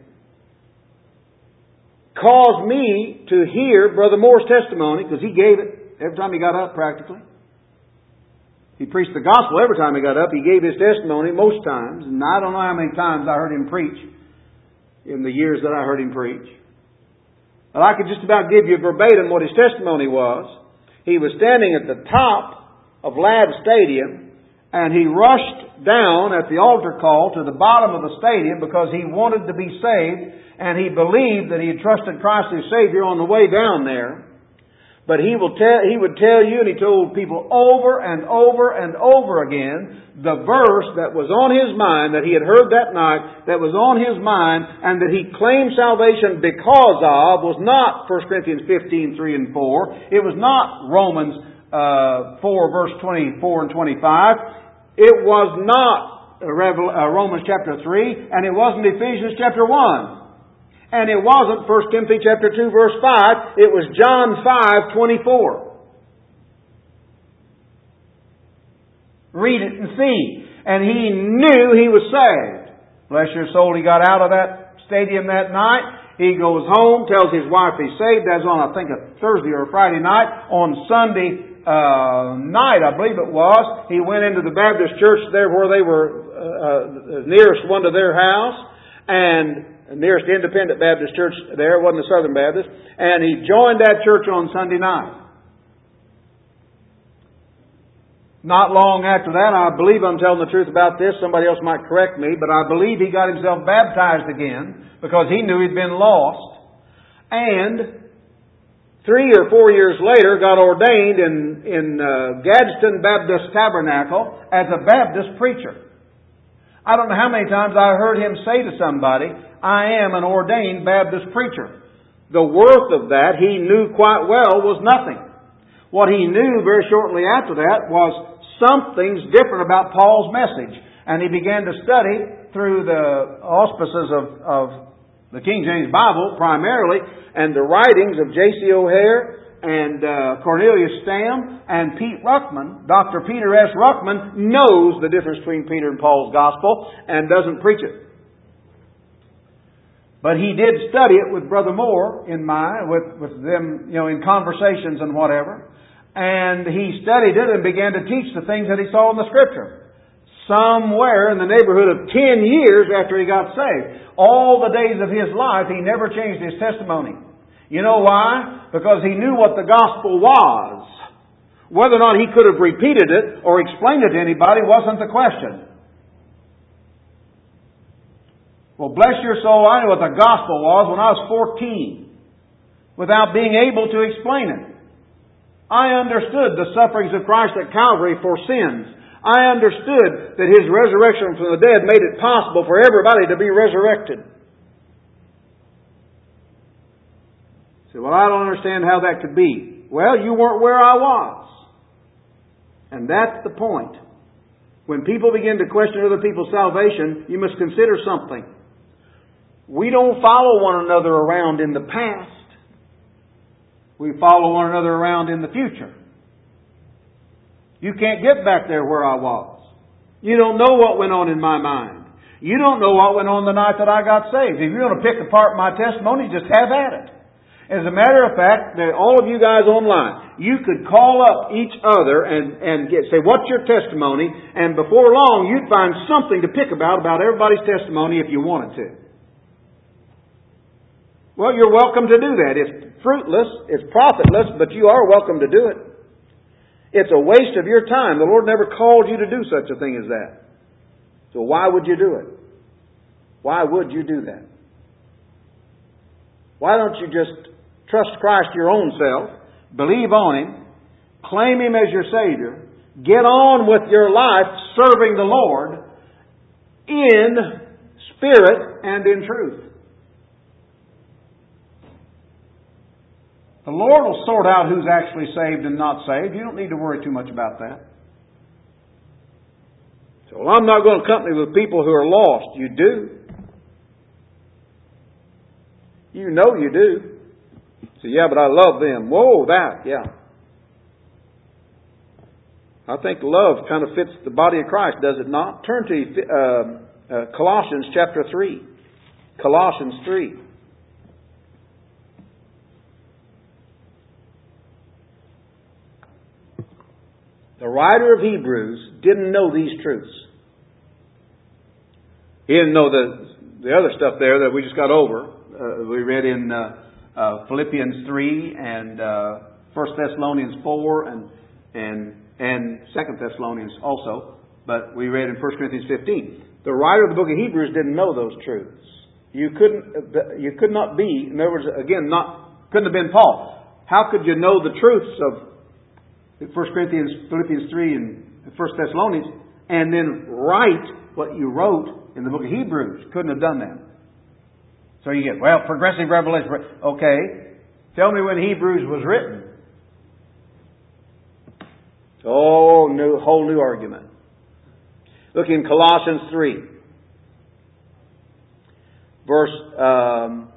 [SPEAKER 1] caused me to hear Brother Moore's testimony, because he gave it every time he got up practically. He preached the gospel every time he got up. He gave his testimony most times. And I don't know how many times I heard him preach in the years that I heard him preach. But I could just about give you verbatim what his testimony was. He was standing at the top of Ladd Stadium, and he rushed down at the altar call to the bottom of the stadium because he wanted to be saved, and he believed that he had trusted Christ as Savior on the way down there. But he will tell, he would tell you, and he told people over and over and over again, the verse that was on his mind, that he had heard that night, that was on his mind, and that he claimed salvation because of, was not First Corinthians fifteen, three and four. It was not Romans uh, four, verse twenty-four and twenty-five. It was not Romans chapter three, and it wasn't Ephesians chapter one. And it wasn't First Timothy chapter two, verse five. It was John five, twenty-four. Read it and see. And he knew he was saved. Bless your soul, he got out of that stadium that night. He goes home, tells his wife he's saved. That's on, I think, a Thursday or a Friday night. On Sunday uh, night, I believe it was, he went into the Baptist church there where they were uh, nearest one to their house. And nearest independent Baptist church there, it wasn't the Southern Baptist, and he joined that church on Sunday night. Not long after that, I believe I'm telling the truth about this, somebody else might correct me, but I believe he got himself baptized again because he knew he'd been lost. And three or four years later got ordained in, in uh, Gadsden Baptist Tabernacle as a Baptist preacher. I don't know how many times I heard him say to somebody, I am an ordained Baptist preacher. The worth of that, he knew quite well, was nothing. What he knew very shortly after that was something's different about Paul's message. And he began to study through the auspices of, of the King James Bible primarily, and the writings of J C O'Hare and uh, Cornelius Stam and Pete Ruckman. Doctor Peter S. Ruckman knows the difference between Peter and Paul's gospel and doesn't preach it. But he did study it with Brother Moore in mind, with, with them, you know, in conversations and whatever. And he studied it and began to teach the things that he saw in the Scripture. Somewhere in the neighborhood of ten years after he got saved. All the days of his life, he never changed his testimony. You know why? Because he knew what the gospel was. Whether or not he could have repeated it or explained it to anybody wasn't the question. Well, bless your soul, I knew what the gospel was when I was fourteen, without being able to explain it. I understood the sufferings of Christ at Calvary for sins. I understood that His resurrection from the dead made it possible for everybody to be resurrected. So, well, I don't understand how that could be. Well, you weren't where I was. And that's the point. When people begin to question other people's salvation, you must consider something. We don't follow one another around in the past. We follow one another around in the future. You can't get back there where I was. You don't know what went on in my mind. You don't know what went on the night that I got saved. If you're going to pick apart my testimony, just have at it. As a matter of fact, all of you guys online, you could call up each other and, and get, say, what's your testimony? And before long, you'd find something to pick about, about everybody's testimony if you wanted to. Well, you're welcome to do that. It's fruitless, it's profitless, but you are welcome to do it. It's a waste of your time. The Lord never called you to do such a thing as that. So why would you do it? Why would you do that? Why don't you just trust Christ your own self, believe on Him, claim Him as your Savior, get on with your life serving the Lord in spirit and in truth. The Lord will sort out who's actually saved and not saved. You don't need to worry too much about that. So, well, I'm not going to accompany with people who are lost. You do. You know you do. So, yeah, but I love them. Whoa, that, yeah. I think love kind of fits the body of Christ, does it not? Turn to uh, uh, Colossians chapter three. Colossians three. The writer of Hebrews didn't know these truths. He didn't know the, the other stuff there that we just got over. Uh, we read in uh, uh, Philippians three and uh, First Thessalonians four and and and Second Thessalonians also. But we read in First Corinthians fifteen. The writer of the book of Hebrews didn't know those truths. You couldn't. You could not be. In other words, again, not couldn't have been Paul. How could you know the truths of First Corinthians, Philippians three, and First Thessalonians, and then write what you wrote in the book of Hebrews? Couldn't have done that. So you get, well, progressive revelation. Okay, tell me when Hebrews was written. Oh, new, whole new argument. Look in Colossians three, verse. Um,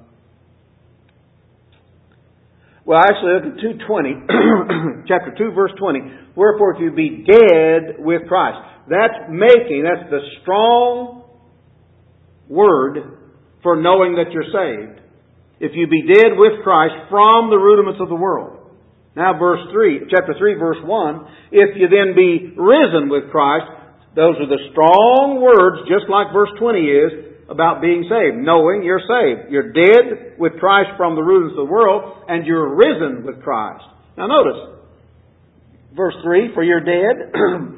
[SPEAKER 1] Well, actually, look at two twenty, chapter two, verse twenty. Wherefore, if you be dead with Christ. That's making, that's the strong word for knowing that you're saved. If you be dead with Christ from the rudiments of the world. Now, verse three, chapter three, verse one. If you then be risen with Christ, those are the strong words, just like verse twenty is, about being saved, knowing you're saved. You're dead with Christ from the rudiments of the world, and you're risen with Christ. Now notice, verse three, for you're dead.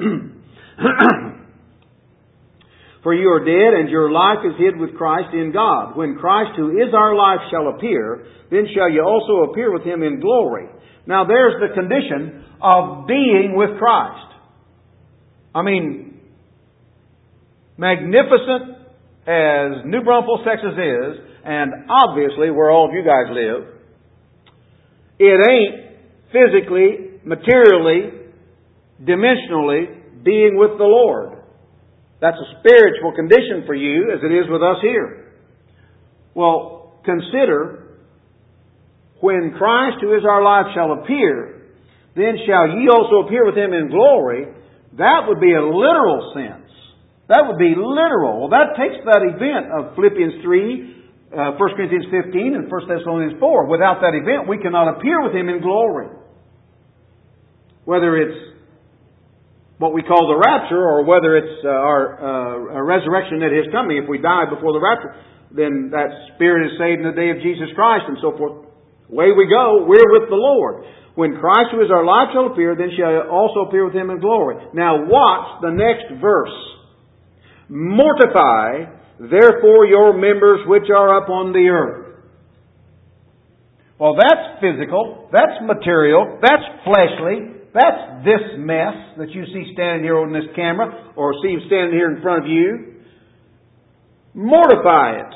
[SPEAKER 1] For you are dead, and your life is hid with Christ in God. When Christ, who is our life, shall appear, then shall you also appear with Him in glory. Now there's the condition of being with Christ. I mean, magnificent as New Braunfels, Texas is, and obviously where all of you guys live, it ain't physically, materially, dimensionally being with the Lord. That's a spiritual condition for you as it is with us here. Well, consider, when Christ, who is our life, shall appear, then shall ye also appear with Him in glory. That would be a literal sense. That would be literal. Well, that takes that event of Philippians three, uh, First Corinthians fifteen, and First Thessalonians four. Without that event, we cannot appear with Him in glory. Whether it's what we call the rapture, or whether it's uh, our uh, resurrection at His coming. If we die before the rapture, then that spirit is saved in the day of Jesus Christ, and so forth. Away we go. We're with the Lord. When Christ, who is our life, shall appear, then shall you also appear with Him in glory. Now watch the next verse. Mortify, therefore, your members which are upon the earth. Well, that's physical. That's material. That's fleshly. That's this mess that you see standing here on this camera, or see standing here in front of you. Mortify it.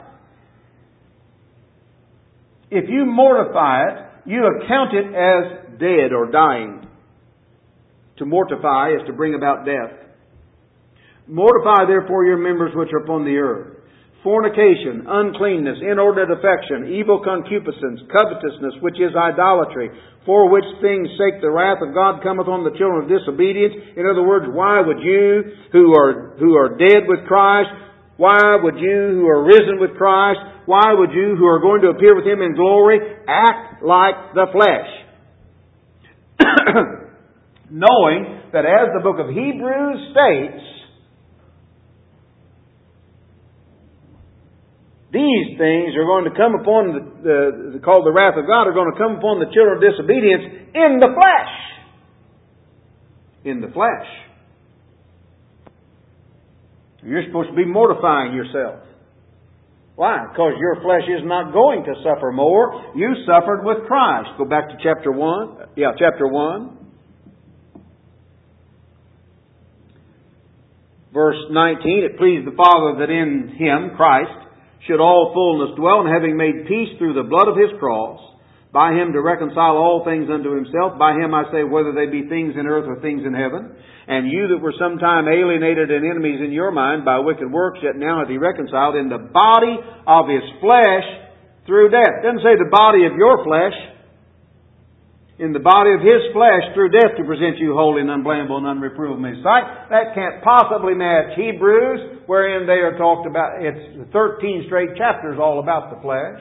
[SPEAKER 1] If you mortify it, you account it as dead or dying. To mortify is to bring about death. Mortify therefore your members which are upon the earth. Fornication, uncleanness, inordinate affection, evil concupiscence, covetousness, which is idolatry, for which things sake the wrath of God cometh on the children of disobedience. In other words, why would you who are who are dead with Christ, why would you who are risen with Christ, why would you who are going to appear with Him in glory, act like the flesh? Knowing that as the book of Hebrews states, these things are going to come upon the, the, called the wrath of God, are going to come upon the children of disobedience in the flesh. In the flesh. You're supposed to be mortifying yourself. Why? Because your flesh is not going to suffer more. You suffered with Christ. Go back to chapter one. Yeah, chapter one. Verse nineteen. It pleased the Father that in Him, Christ, should all fullness dwell, and having made peace through the blood of His cross, by Him to reconcile all things unto Himself. By Him, I say, whether they be things in earth or things in heaven. And you that were sometime alienated and enemies in your mind by wicked works, yet now hath He reconciled in the body of His flesh through death. It doesn't say the body of your flesh. In the body of His flesh through death, to present you holy and unblameable and unreprovable in His sight. That can't possibly match Hebrews, wherein they are talked about. It's thirteen straight chapters all about the flesh.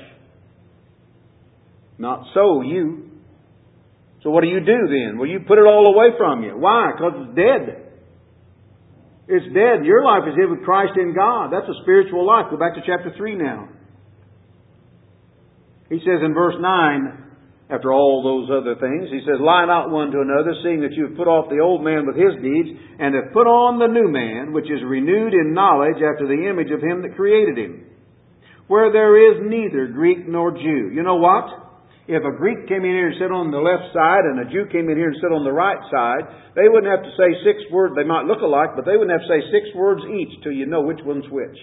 [SPEAKER 1] Not so you. So what do you do then? Well, you put it all away from you. Why? Because it's dead. It's dead. Your life is hid with Christ in God. That's a spiritual life. Go back to chapter three now. He says in verse nine, after all those other things, He says, lie not one to another, seeing that you have put off the old man with his deeds, and have put on the new man, which is renewed in knowledge after the image of Him that created him. Where there is neither Greek nor Jew. You know what? If a Greek came in here and sat on the left side, and a Jew came in here and sat on the right side, they wouldn't have to say six words. They might look alike, but they wouldn't have to say six words each till you know which one's which.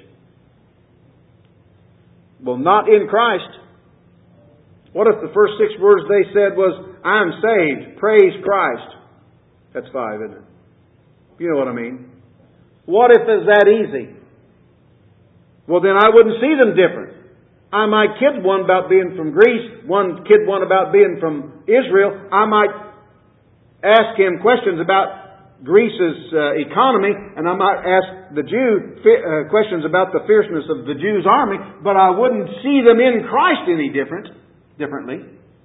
[SPEAKER 1] Well, not in Christ. What if the first six words they said was, I'm saved, praise Christ? That's five, isn't it? You know what I mean. What if it's that easy? Well, then I wouldn't see them different. I might kid one about being from Greece, one kid one about being from Israel. I might ask him questions about Greece's uh, economy, and I might ask the Jew uh, questions about the fierceness of the Jews' army, but I wouldn't see them in Christ any different. differently.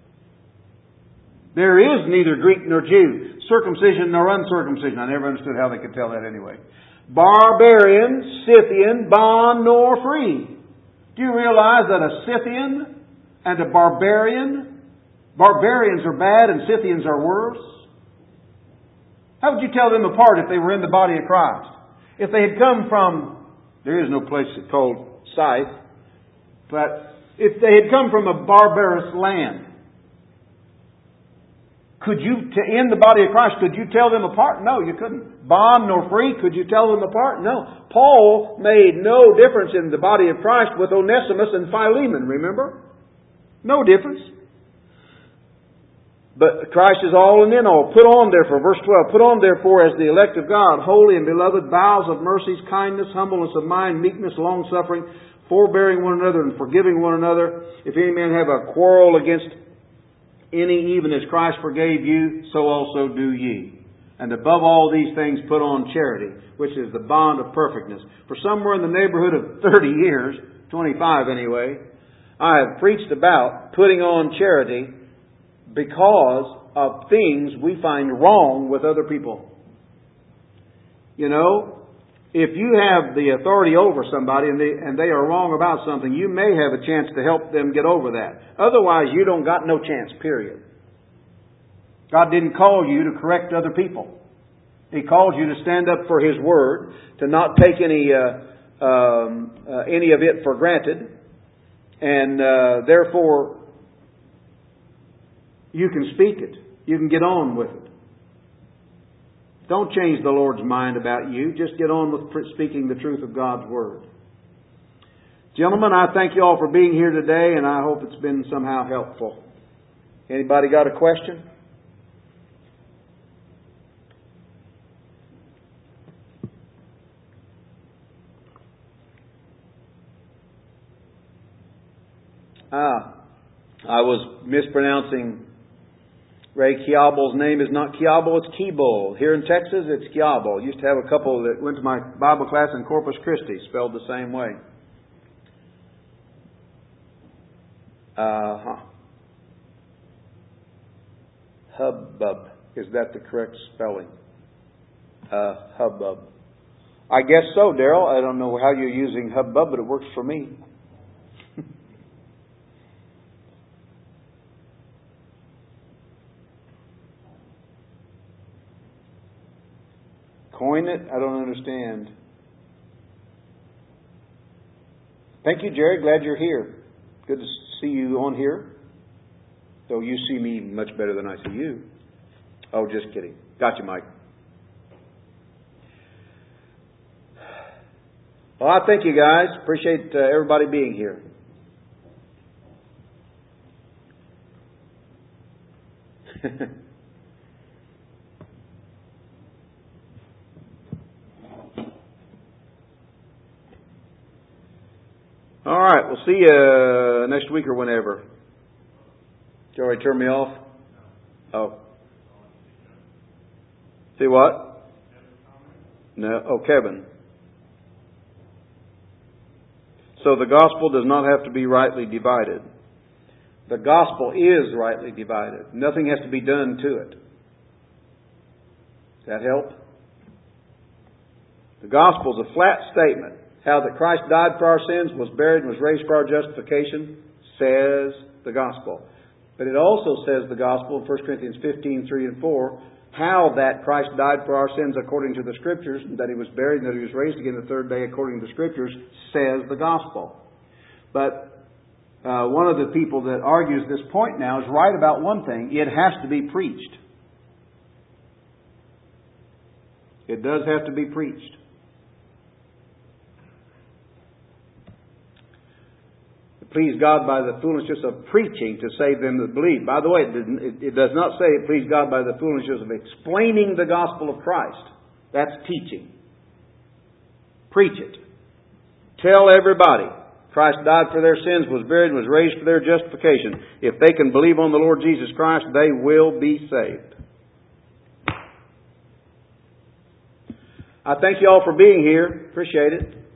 [SPEAKER 1] There is neither Greek nor Jew, circumcision nor uncircumcision. I never understood how they could tell that anyway. Barbarian, Scythian, bond nor free. Do you realize that a Scythian and a barbarian, barbarians are bad and Scythians are worse? How would you tell them apart if they were in the body of Christ? If they had come from, there is no place called Scythe, but if they had come from a barbarous land, could you, in the body of Christ, could you tell them apart? No, you couldn't. Bond nor free, could you tell them apart? No. Paul made no difference in the body of Christ with Onesimus and Philemon, remember? No difference. But Christ is all and in all. Put on therefore, verse twelve, put on therefore as the elect of God, holy and beloved, bowels of mercies, kindness, humbleness of mind, meekness, long-suffering, forbearing one another and forgiving one another. If any man have a quarrel against any, even as Christ forgave you, so also do ye. And above all these things put on charity, which is the bond of perfectness. For somewhere in the neighborhood of thirty years, twenty-five anyway, I have preached about putting on charity because of things we find wrong with other people. You know, if you have the authority over somebody and they, and they are wrong about something, you may have a chance to help them get over that. Otherwise, you don't got no chance, period. God didn't call you to correct other people. He called you to stand up for His Word, to not take any uh, um, uh, any of it for granted, and uh, therefore you can speak it. You can get on with it. Don't change the Lord's mind about you. Just get on with speaking the truth of God's Word. Gentlemen, I thank you all for being here today, and I hope it's been somehow helpful. Anybody got a question? Ah, I was mispronouncing Ray Kiabol's name. Is not Kiabol, it's Keeble. Here in Texas, it's Kiabol. Used to have a couple that went to my Bible class in Corpus Christi, spelled the same way. Uh-huh. Hubbub. Is that the correct spelling? Uh, hubbub. I guess so, Daryl. I don't know how you're using hubbub, but it works for me. Coin it? I don't understand. Thank you, Jerry. Glad you're here. Good to see you on here. Though you see me much better than I see you. Oh, just kidding. Got you, Mike. Well, I thank you guys. Appreciate uh, everybody being here. All right. We'll see you uh, next week or whenever. Did you already turn me off? Oh. See what? No. Oh, Kevin. So the gospel does not have to be rightly divided. The gospel is rightly divided. Nothing has to be done to it. Does that help? The gospel is a flat statement. How that Christ died for our sins, was buried, and was raised for our justification, says the gospel. But it also says the gospel in First Corinthians fifteen, three and four, how that Christ died for our sins according to the Scriptures, and that He was buried, and that He was raised again the third day according to the Scriptures, says the gospel. But uh, one of the people that argues this point now is right about one thing. It has to be preached. It does have to be preached. Please God by the foolishness of preaching to save them that believe. By the way, it, it, it does not say it please God by the foolishness of explaining the gospel of Christ. That's teaching. Preach it. Tell everybody Christ died for their sins, was buried, and was raised for their justification. If they can believe on the Lord Jesus Christ, they will be saved. I thank you all for being here. Appreciate it.